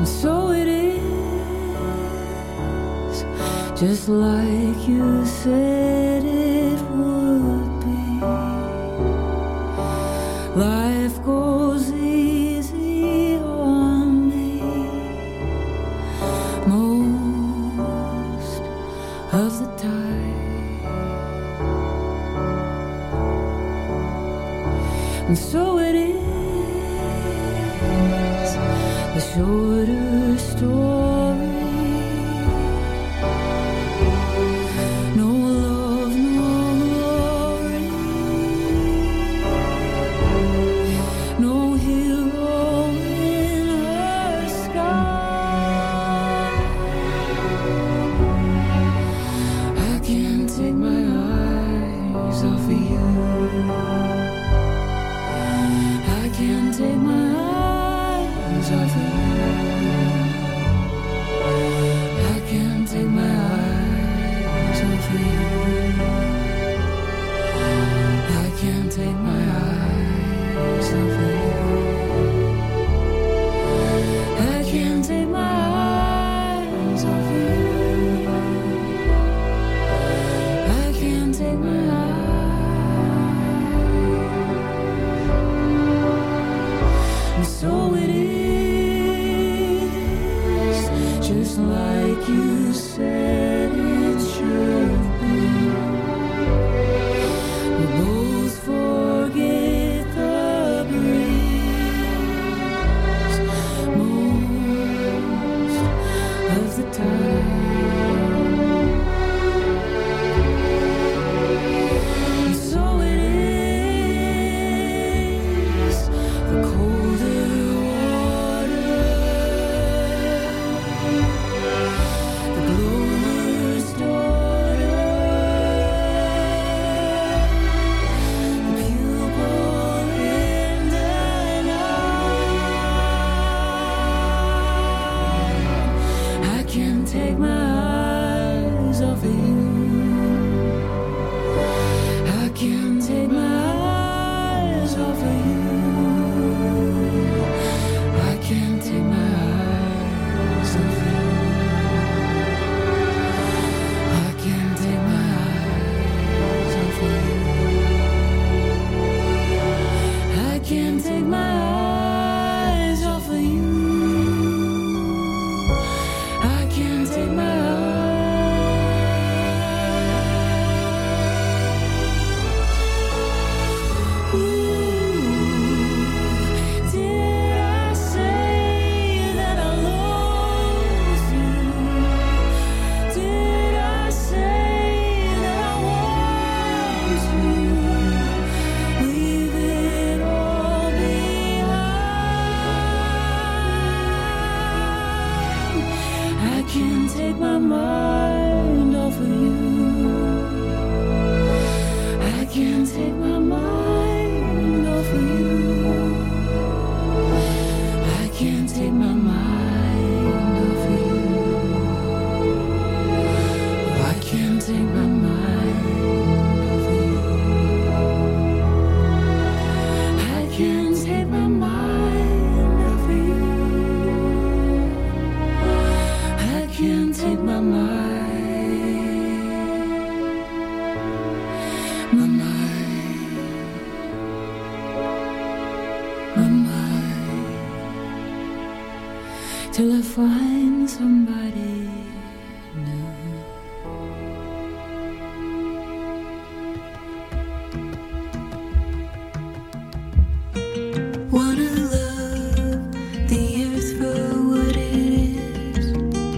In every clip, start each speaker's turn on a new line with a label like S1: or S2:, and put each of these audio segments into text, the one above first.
S1: So it is, just like you said it would be. Life goes easy on me most of the time. And so it is, the shorter story. No love, no glory, no hero in her sky. I can't take my eyes off of you. I can't take my eyes off of you. I can't take my eyes off of you. I can't take my eyes off of you. I can't take my eyes off of you. I can't take my eyes. And so it is, just like you said it should be. We both forget the breeze most of the time. And so it is, the colder water, the blower's daughter, the pupil in the night. I can't take my eyes off of you. I can't take my eyes off of you. I can't take my eyes off of you. I can't take my eyes off of you. I can't take my eyes off of you. I can't take my eyes. Ooh, did I say that I lost you? Did I say that I want to leave it all behind? I can't take my mind off of you. I can't take my mind off of you. I can't take my mind off of you. I can't take my mind off of you. I can't take my mind off of you. I can't take my mind, till I find somebody new. Wanna love the earth for what it is.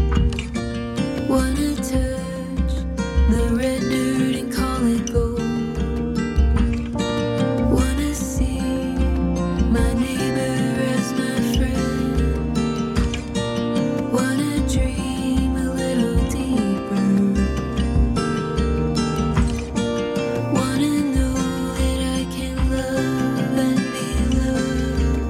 S1: Wanna touch the red dirt and call it gold. Wanna see my neighbor as my friend. Wanna dream a little deeper. Wanna know that I can love and be loved.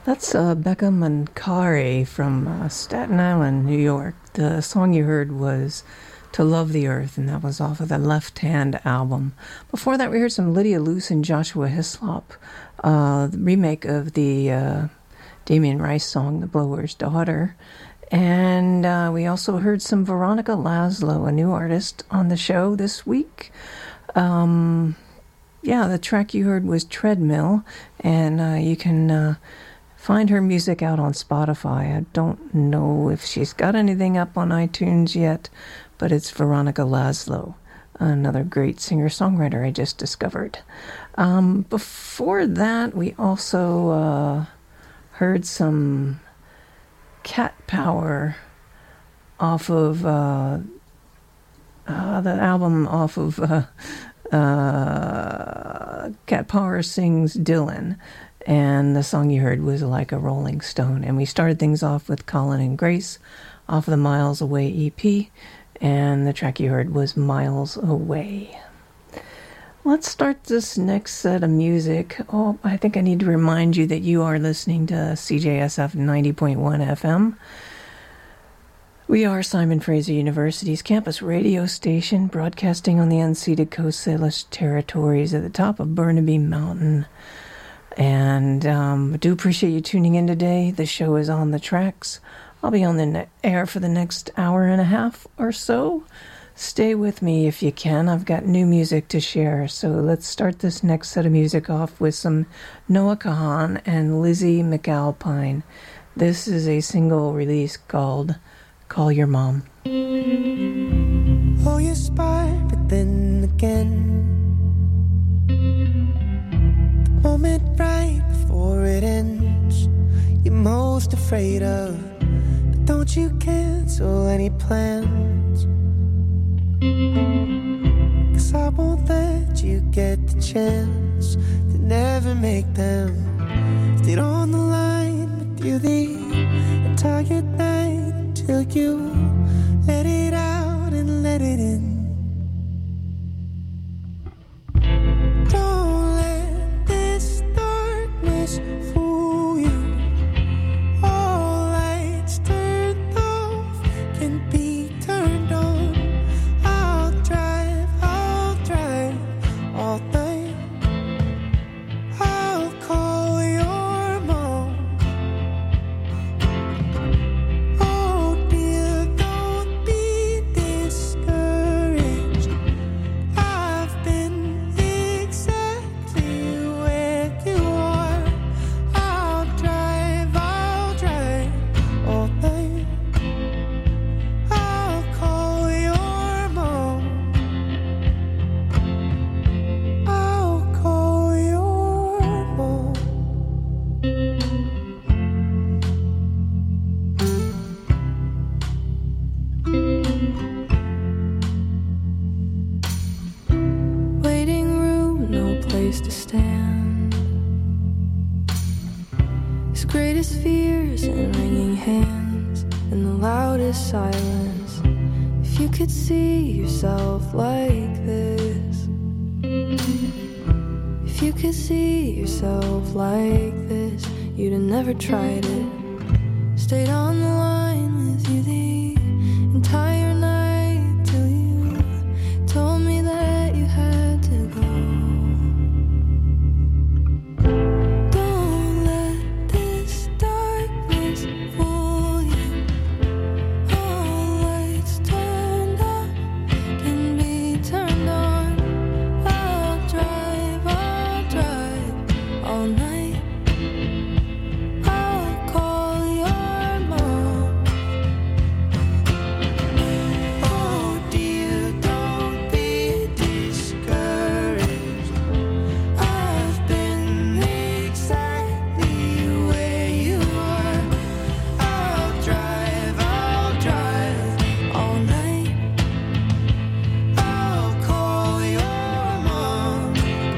S2: That's Becca Mancari from Staten Island, New York. The song you heard was To Love the Earth, and that was off of the Left Hand album. Before that, we heard some Lydia Luce and Joshua Hislop, the remake of the Damien Rice song, The Blower's Daughter. And we also heard some Veronica Laszlo, a new artist on the show this week. The track you heard was Treadmill, and you can find her music out on Spotify. I don't know if she's got anything up on iTunes yet, but it's Veronica Laszlo, another great singer-songwriter I just discovered. Before that, we also heard some Cat Power off of the album off of Cat Power Sings Dylan. And the song you heard was Like a Rolling Stone. And we started things off with Colin and Grace off of the Miles Away EP. And the track you heard was Miles Away. Let's start this next set of music. Oh, I think I need to remind you that you are listening to CJSF 90.1 FM. We are Simon Fraser University's campus radio station, broadcasting on the unceded Coast Salish territories at the top of Burnaby Mountain. And I do appreciate you tuning in today. The show is on the tracks. I'll be on the air for the next hour and a half or so. Stay with me if you can. I've got new music to share. So let's start this next set of music off with some Noah Kahan and Lizzie McAlpine. This is a single release called Call Your Mom.
S3: Oh, you spy, but then again, moment right before it ends, you're most afraid of. But don't you cancel any plans, 'cause I won't let you get the chance to never make them. Stayed on the line with you the entire night till you let it out and let it in. Don't let this darkness fool you. All lights turned off can be turned on. I'll drive all night. I'll call your mom. Oh dear, don't be discouraged. I've been exactly where you are. I'll drive all night. I'll call your mom. I'll call your mom. Waiting room, no place to stand. His greatest fears and wringing hands and the loudest silence. If you could see yourself like this, if you could see yourself like this, you'd have never tried it. Stayed on the line with you the entire night till you told me that you had to go. Don't let this darkness fool you. All lights turned off can be turned on. I'll drive all night. I'll call your mom. Oh dear, don't be discouraged. I've been exactly where you are. I'll drive all night. I'll call your mom.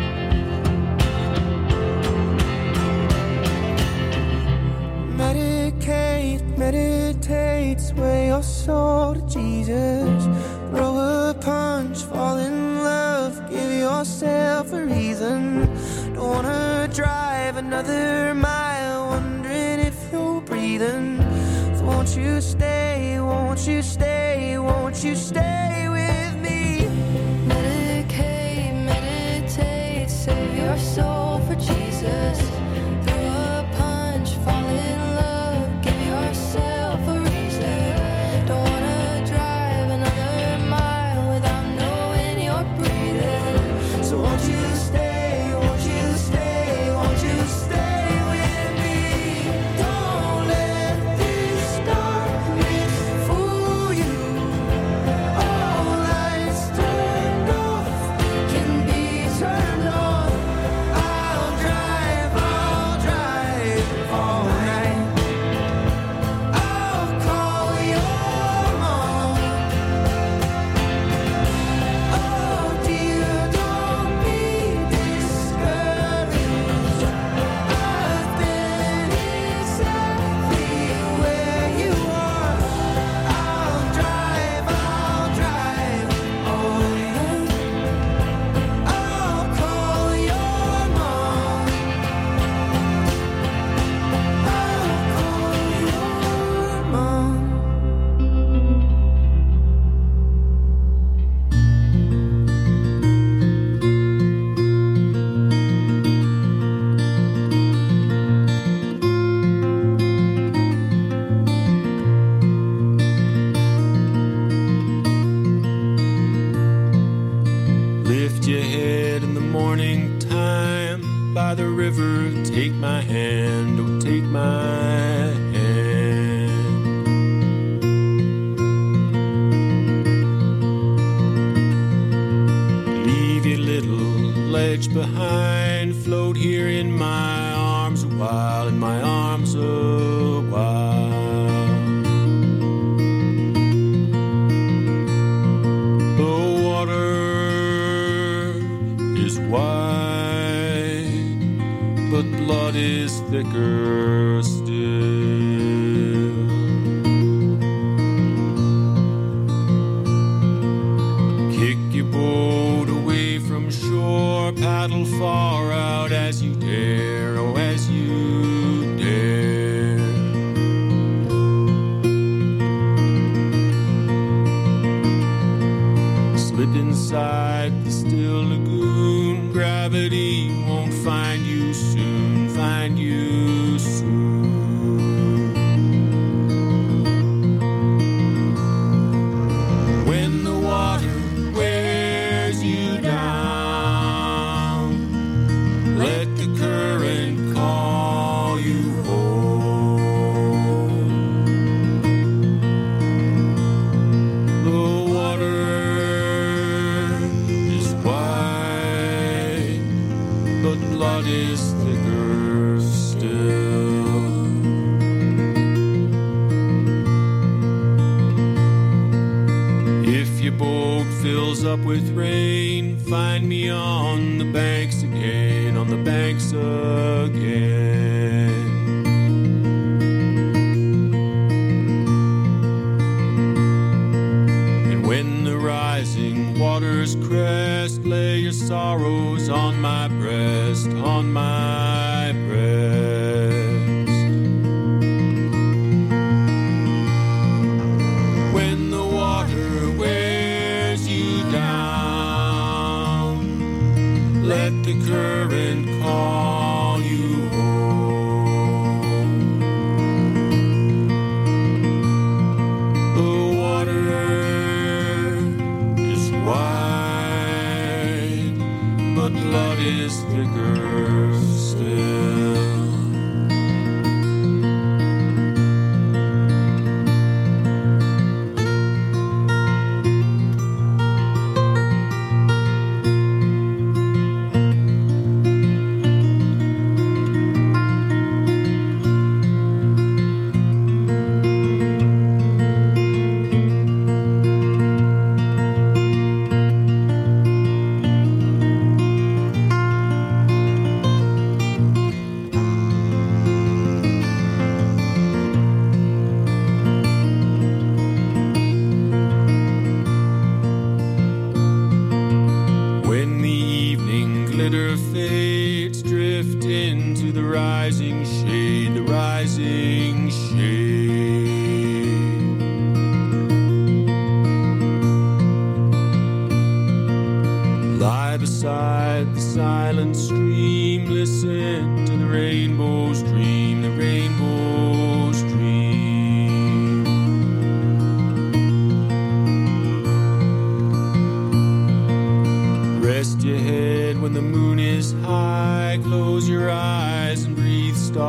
S3: Meditate, sway your soul to Jesus. Throw a punch, fall in love, give yourself a reason. Don't wanna drive another mile wondering won't you stay with me?
S1: Meditate, save your soul for Jesus. Throw a punch, fall in love, give yourself a reason. Don't wanna drive another mile without knowing you're breathing.
S3: So won't you stay, won't you stay, won't you stay with me? Don't let this darkness fool you. All lights turned off can be turned on. I'll drive all night. I'll call your mom. Oh dear, don't be discouraged. I've been exactly where you are. I'll drive all night. I'll call your mom. I'll call your mom. Lift your head in the morning time by the river. Take my hand, oh, take my hand. Leave your little ledge behind. Float here in my arms a while, in my arms a while. The water is wide, but blood is thicker still. Kick your boat away from shore, paddle far out as you dare, oh, as you dare. Slip inside the still lagoon. Gravity won't find you soon, find you soon. When the water wears you down, let the current call you home. The water is wide, but blood is thicker still. If your boat fills up with rain, find me on the banks again, on the banks again. And when the rising waters crest, lay your sorrows on my breast, on my breast. When the water wears you down, let the current call you home. The water is wide, but blood is thicker still. glitter fades, drift into the rising shade, the rising shade.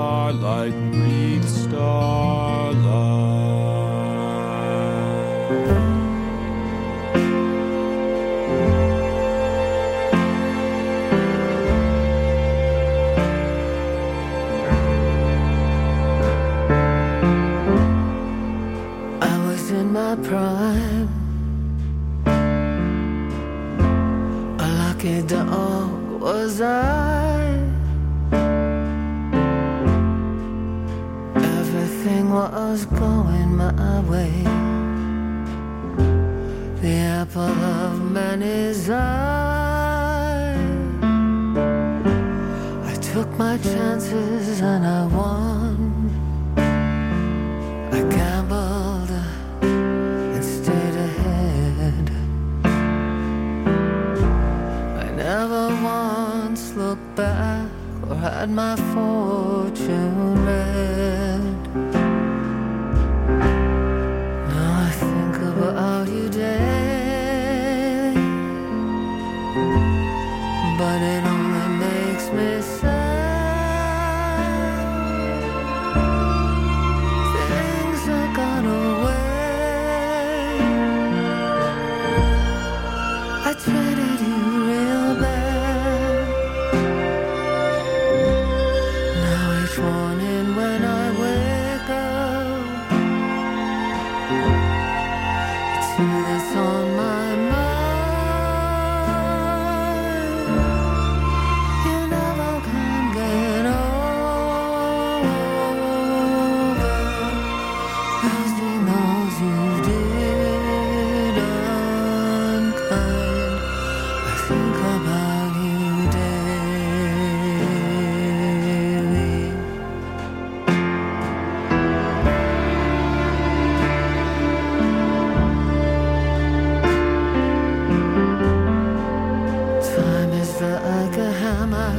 S4: starlight, green starlight.
S3: My prime, a lucky dog was I. Everything was going my way, the apple of many's eye. I took my chances and I won. I gambled and stayed ahead. I never once looked back or had my fortune read. Now I think about you daily, but it only makes me sad. Things have gone away. I treated you real bad. Now each morning when I wake up, it's you that's on my mind. You never can get over losing those you did unkind. I think about you daily. Time is like a hammer.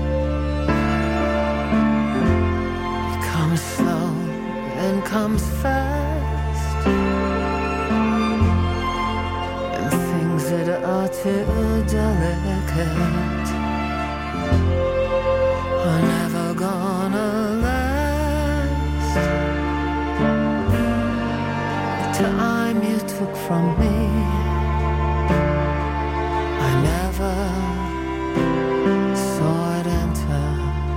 S3: It comes slow and comes fast, and things that are too delicate are never gonna last. The time you took from me, I never saw it enter.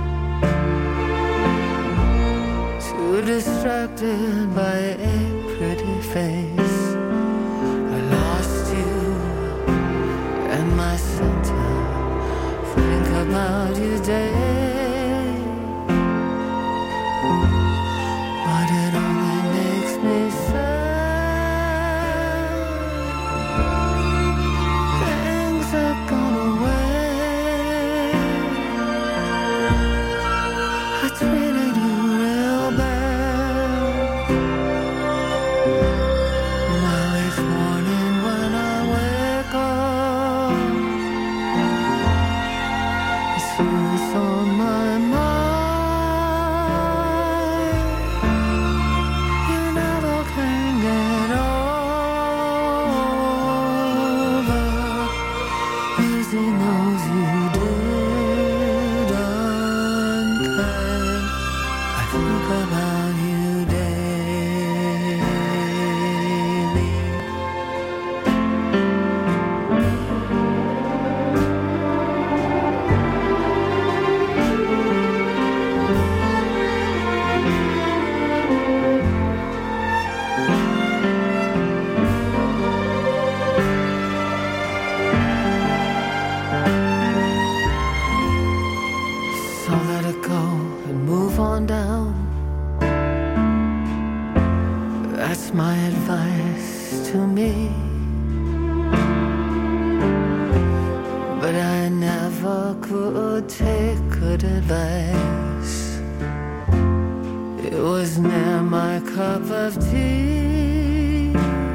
S3: Too distracted by a pretty face, I lost you and my center. Think about you daily, but it only makes me sad. Things have gone away. I treated you real bad. Now each morning when I wake up, it's you that's on my mind. You never can get over losing those you did unkind. I think about you daily. So let it go and move on down. That's my advice to me. But I never could take good advice. It was near my cup of tea.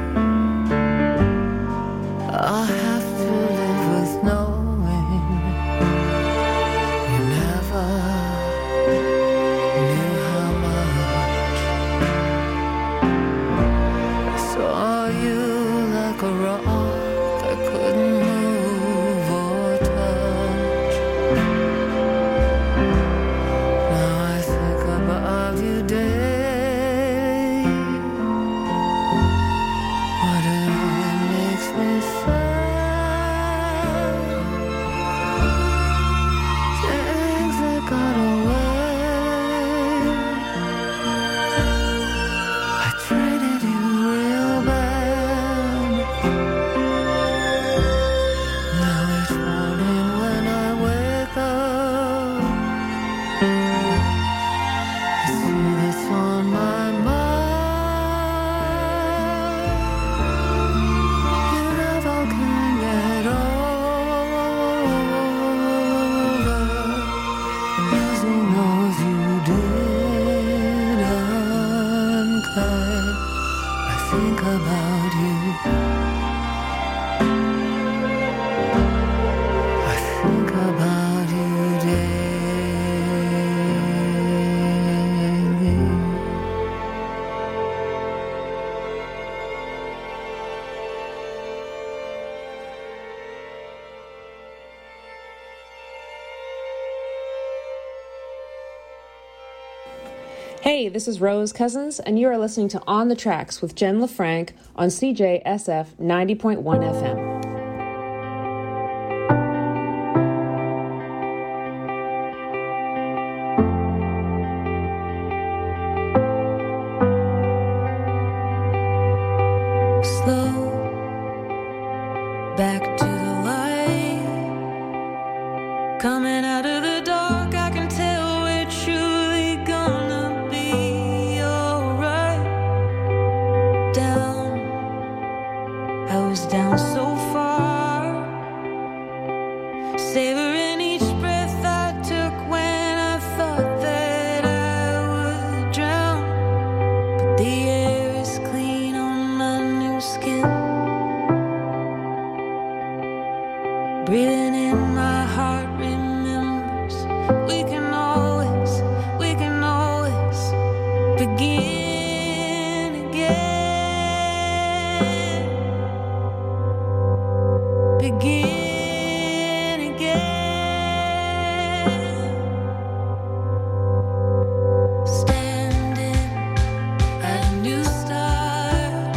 S3: I'll have to live with knowing you never knew how much I saw you like a rock I couldn't move or touch. Now I think
S1: about you. I think about you daily.
S5: Hey, this is Rose Cousins, and you are listening to On the Tracks with Jen LaFranc on CJSF 90.1 FM.
S1: Slow back to the light, coming out of the dark. I can tell we're truly gonna be alright. Down, I was down so far, savoring each breath I took when I thought that I would drown. But the air is clean on my new skin. Breathing in my heart remembers we can always begin again. Begin again. Standing at a new start,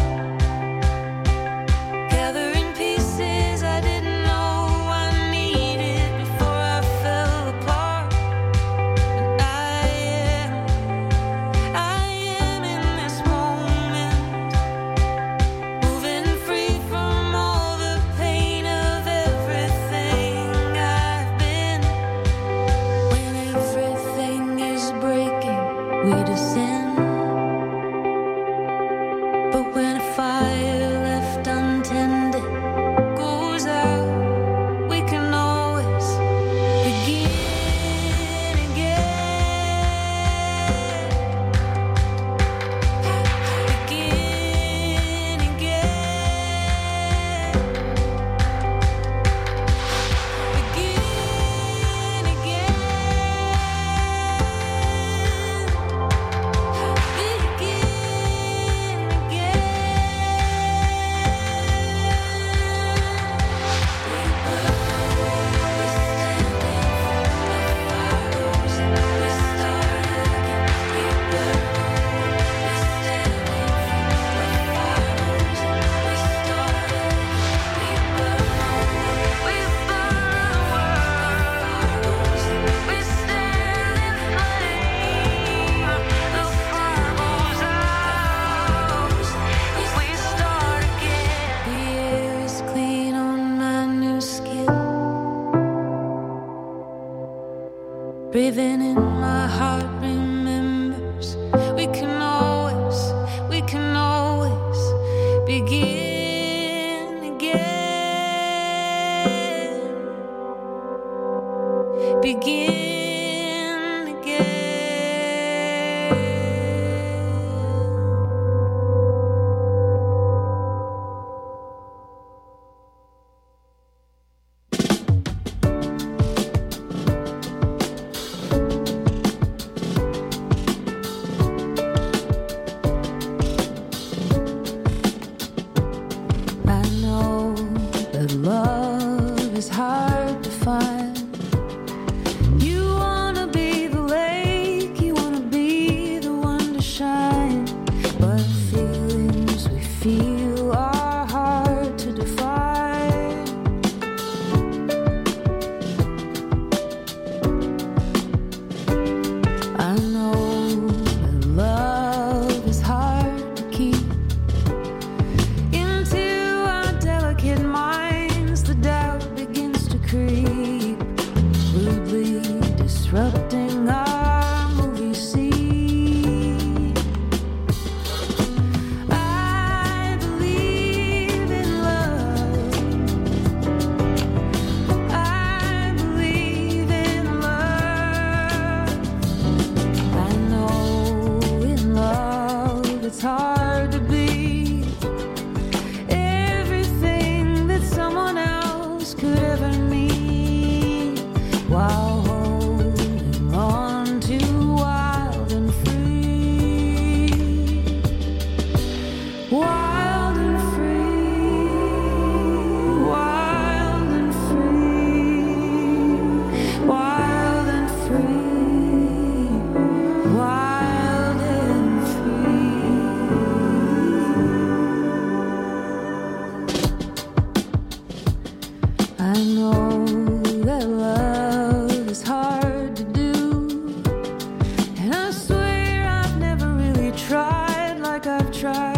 S1: gathering pieces I didn't know I needed before I fell apart. And I am in this moment, moving free from all the pain of everything I've been. When everything is breaking, we descend. But when a fire left untended goes out, we can always begin again. Begin again. Begin again.
S3: like I've tried